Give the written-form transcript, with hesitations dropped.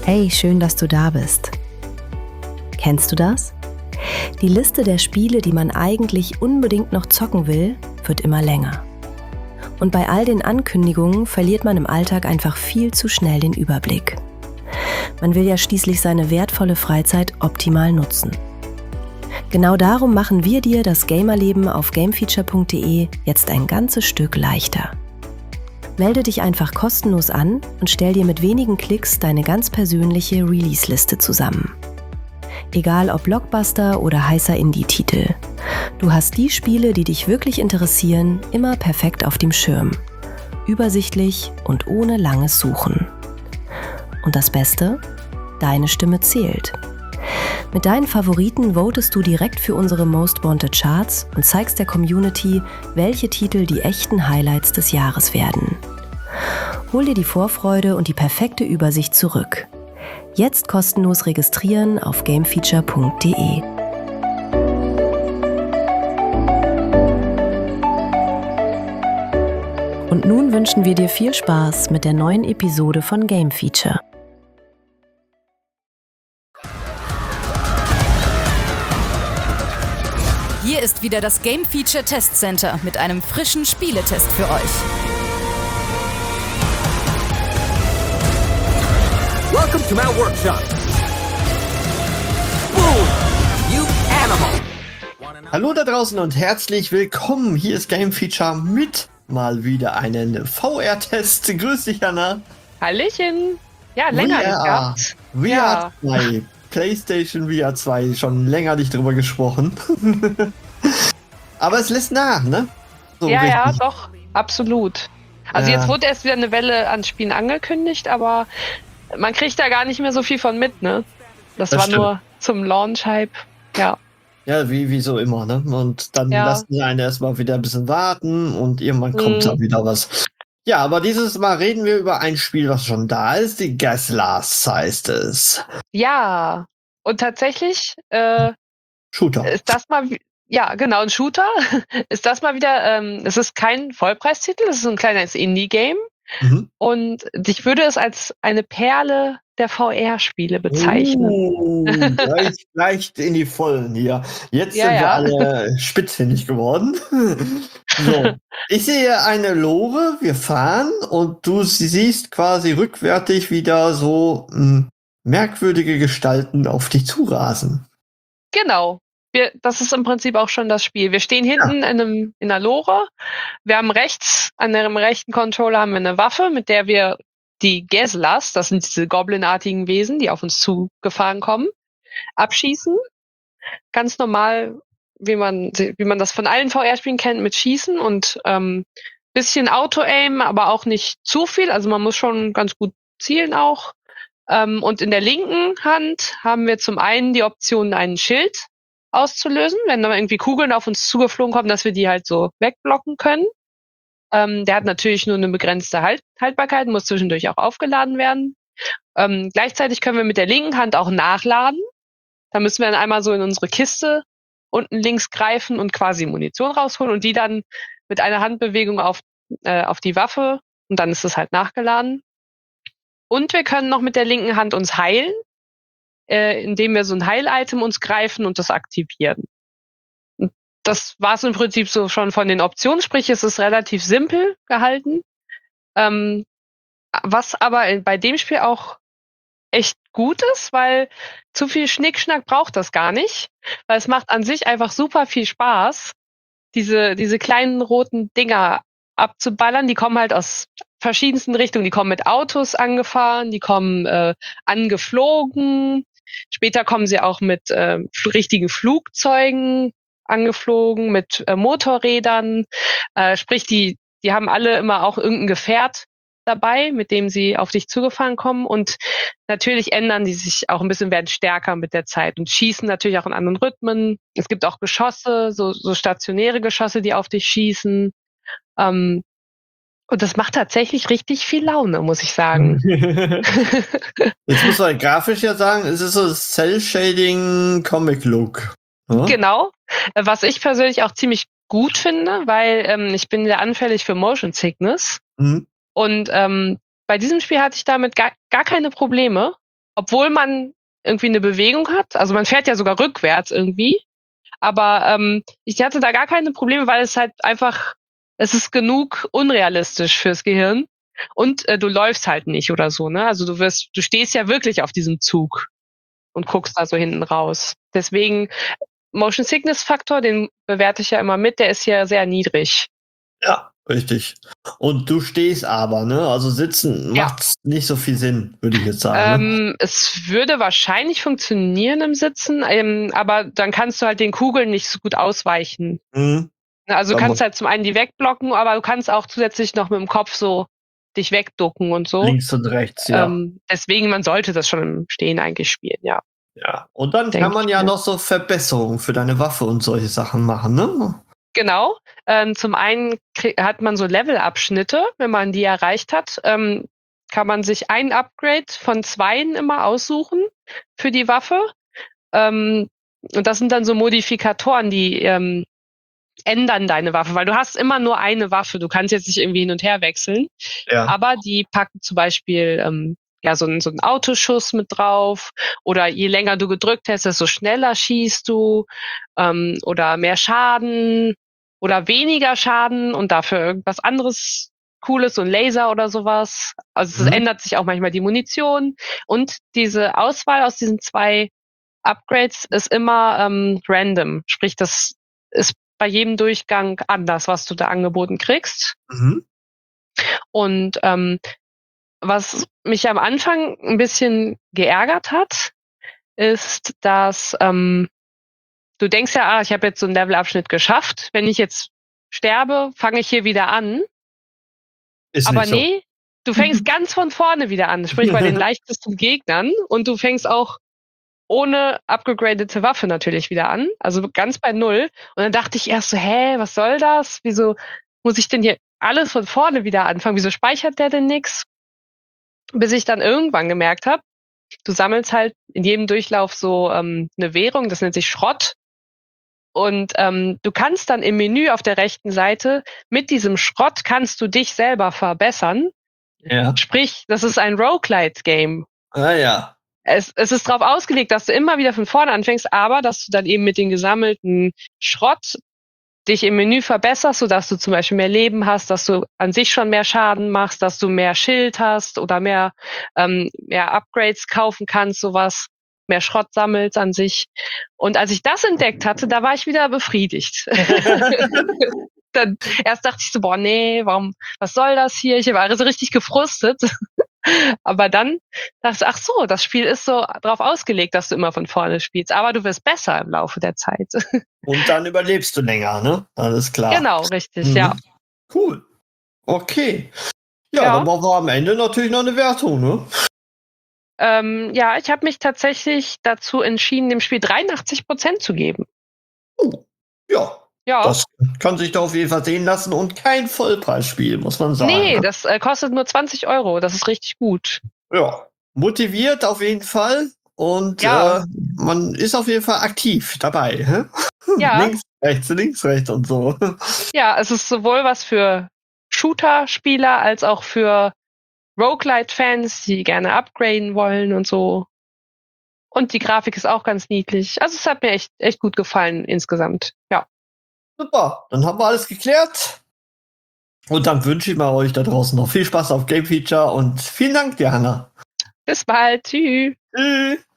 Hey, schön, dass du da bist. Kennst du das? Die Liste der Spiele, die man eigentlich unbedingt noch zocken will, wird immer länger. Und bei all den Ankündigungen verliert man im Alltag einfach viel zu schnell den Überblick. Man will ja schließlich seine wertvolle Freizeit optimal nutzen. Genau darum machen wir dir das Gamerleben auf gamefeature.de jetzt ein ganzes Stück leichter. Melde dich einfach kostenlos an und stell dir mit wenigen Klicks deine ganz persönliche Release-Liste zusammen. Egal ob Blockbuster oder heißer Indie-Titel. Du hast die Spiele, die dich wirklich interessieren, immer perfekt auf dem Schirm. Übersichtlich und ohne langes Suchen. Und das Beste? Deine Stimme zählt. Mit deinen Favoriten votest du direkt für unsere Most Wanted Charts und zeigst der Community, welche Titel die echten Highlights des Jahres werden. Hol dir die Vorfreude und die perfekte Übersicht zurück. Jetzt kostenlos registrieren auf gamefeature.de. Und nun wünschen wir dir viel Spaß mit der neuen Episode von Game Feature. Hier ist wieder das Game Feature Test Center mit einem frischen Spieletest für euch. Welcome to my workshop. Boom! You animal! Hallo da draußen und herzlich willkommen. Hier ist Game Feature mit mal wieder einen VR-Test. Grüß dich, Jana. Hallöchen. Ja, länger nicht gehabt. VR 2. PlayStation VR 2. Schon länger nicht drüber gesprochen. Aber es lässt nach, ne? So ja, richtig. ja, doch. Absolut. Also jetzt wurde erst wieder eine Welle an Spielen angekündigt, aber man kriegt da gar nicht mehr so viel von mit, ne? Das war stimmt. nur zum Launch-Hype. Ja. Ja, wie so immer, ne? Und dann lassen sie einen erstmal wieder ein bisschen warten und irgendwann kommt da wieder was. Ja, aber dieses Mal reden wir über ein Spiel, was schon da ist. Die Geslast heißt es. Ja. Und tatsächlich Shooter. ist das mal, ja, genau, ein Shooter. Ist das mal wieder, es ist kein Vollpreistitel, es ist ein kleines Indie-Game. Mhm. Und ich würde es als eine Perle der VR-Spiele bezeichnen. Gleich in die Vollen hier. Jetzt Ja, sind wir ja. alle spitzfindig geworden. So, ich sehe eine Lore, wir fahren und du siehst quasi rückwärtig wieder so merkwürdige Gestalten auf dich zurasen. Genau. Das ist im Prinzip auch schon das Spiel. Wir stehen hinten in einer Lore. Wir haben rechts, an dem rechten Controller haben wir eine Waffe, mit der wir die Geslast, das sind diese Goblin-artigen Wesen, die auf uns zugefahren kommen, abschießen. Ganz normal, wie man das von allen VR-Spielen kennt, mit Schießen und bisschen Auto-Aim, aber auch nicht zu viel. Also man muss schon ganz gut zielen auch. Und in der linken Hand haben wir zum einen die Option, einen Schild auszulösen, wenn da irgendwie Kugeln auf uns zugeflogen kommen, dass wir die halt so wegblocken können. Der hat natürlich nur eine begrenzte Haltbarkeit, muss zwischendurch auch aufgeladen werden. Gleichzeitig können wir mit der linken Hand auch nachladen. Da müssen wir dann einmal so in unsere Kiste unten links greifen und quasi Munition rausholen und die dann mit einer Handbewegung auf die Waffe und dann ist es halt nachgeladen. Und wir können noch mit der linken Hand uns heilen, indem wir so ein Heil-Item uns greifen und das aktivieren. Und das war es im Prinzip so schon von den Optionen, sprich es ist relativ simpel gehalten. Was aber bei dem Spiel auch echt gut ist, weil zu viel Schnickschnack braucht das gar nicht, weil es macht an sich einfach super viel Spaß, diese kleinen roten Dinger abzuballern. Die kommen halt aus verschiedensten Richtungen. Die kommen mit Autos angefahren, die kommen angeflogen. Später kommen sie auch mit richtigen Flugzeugen angeflogen, mit Motorrädern. Sprich, die haben alle immer auch irgendein Gefährt dabei, mit dem sie auf dich zugefahren kommen. Und natürlich ändern die sich auch ein bisschen, werden stärker mit der Zeit und schießen natürlich auch in anderen Rhythmen. Es gibt auch Geschosse, so stationäre Geschosse, die auf dich schießen. Und das macht tatsächlich richtig viel Laune, muss ich sagen. Jetzt muss man grafisch ja sagen, es ist so Cell-Shading-Comic-Look. Hm? Genau. Was ich persönlich auch ziemlich gut finde, weil ich bin sehr anfällig für Motion Sickness. Mhm. Und bei diesem Spiel hatte ich damit gar keine Probleme. obwohl man irgendwie eine Bewegung hat, also man fährt ja sogar rückwärts irgendwie, aber ich hatte da gar keine Probleme, weil es halt einfach, es ist genug unrealistisch fürs Gehirn und du läufst halt nicht oder so, ne? Also du stehst ja wirklich auf diesem Zug und guckst da so hinten raus. Deswegen Motion Sickness Faktor, den bewerte ich ja immer mit, der ist ja sehr niedrig. Ja, richtig. Und du stehst aber, ne? Also sitzen Ja. macht nicht so viel Sinn, würde ich jetzt sagen. Ne? Es würde wahrscheinlich funktionieren im Sitzen, aber dann kannst du halt den Kugeln nicht so gut ausweichen. Mhm. Also du Da kannst halt zum einen die wegblocken, aber du kannst auch zusätzlich noch mit dem Kopf so dich wegducken und so. Links und rechts, ja. Deswegen, man sollte das schon im Stehen eigentlich spielen, ja. Ja. Und dann Denk kann man ich ja mir. noch so Verbesserungen für deine Waffe und solche Sachen machen, ne? Genau. Zum einen hat man so Levelabschnitte, wenn man die erreicht hat, kann man sich ein Upgrade von 2 immer aussuchen für die Waffe. Und das sind dann so Modifikatoren, die ändern deine Waffe, weil du hast immer nur eine Waffe. Du kannst jetzt nicht irgendwie hin und her wechseln. Ja. Aber die packen zum Beispiel so einen Autoschuss mit drauf, oder je länger du gedrückt hast, desto schneller schießt du, oder mehr Schaden oder weniger Schaden und dafür irgendwas anderes Cooles, so ein Laser oder sowas. Also es ändert sich auch manchmal die Munition, und diese Auswahl aus diesen 2 Upgrades ist immer random. Sprich, das ist bei jedem Durchgang anders, was du da angeboten kriegst. Mhm. Und was mich am Anfang ein bisschen geärgert hat, ist, dass du denkst ja, ich habe jetzt so einen Levelabschnitt geschafft. Wenn ich jetzt sterbe, fange ich hier wieder an. Ist Aber nicht so. nee, du fängst ganz von vorne wieder an, sprich bei den leichtesten Gegnern, und du fängst auch ohne abgegradete Waffe natürlich wieder an, also ganz bei Null. Und dann dachte ich erst so, was soll das? Wieso muss ich denn hier alles von vorne wieder anfangen? Wieso speichert der denn nix? Bis ich dann irgendwann gemerkt habe, du sammelst halt in jedem Durchlauf so eine Währung, das nennt sich Schrott. Und du kannst dann im Menü auf der rechten Seite mit diesem Schrott kannst du dich selber verbessern. Ja. Sprich, das ist ein Roguelite-Game. Ah ja. Es ist darauf ausgelegt, dass du immer wieder von vorne anfängst, aber dass du dann eben mit dem gesammelten Schrott dich im Menü verbesserst, sodass du zum Beispiel mehr Leben hast, dass du an sich schon mehr Schaden machst, dass du mehr Schild hast oder mehr Upgrades kaufen kannst, sowas, mehr Schrott sammelst an sich. Und als ich das entdeckt hatte, da war ich wieder befriedigt. Dann erst dachte ich so, boah, nee, was soll das hier? Ich war so richtig gefrustet. Aber dann dachte ich, ach so, das Spiel ist so drauf ausgelegt, dass du immer von vorne spielst. Aber du wirst besser im Laufe der Zeit. Und dann überlebst du länger, ne? Alles klar. Genau, richtig, ja. Cool. Okay. Ja, dann brauchen wir am Ende natürlich noch eine Wertung, ne? Ja, ich habe mich tatsächlich dazu entschieden, dem Spiel 83% zu geben. Ja. Ja. Das kann sich da auf jeden Fall sehen lassen und kein Vollpreisspiel, muss man sagen. Nee, ne? das kostet nur 20 €. Das ist richtig gut. Ja. Motiviert auf jeden Fall und Ja. man ist auf jeden Fall aktiv dabei. Hä? Ja. Links, rechts und so. Ja, es ist sowohl was für Shooter-Spieler als auch für Roguelite-Fans, die gerne upgraden wollen und so. Und die Grafik ist auch ganz niedlich. Also es hat mir echt gut gefallen insgesamt. Ja. Super, dann haben wir alles geklärt. Und dann wünsche ich mal euch da draußen noch viel Spaß auf Game Feature und vielen Dank dir, Hanna. Bis bald. Tschüss. Tschüss.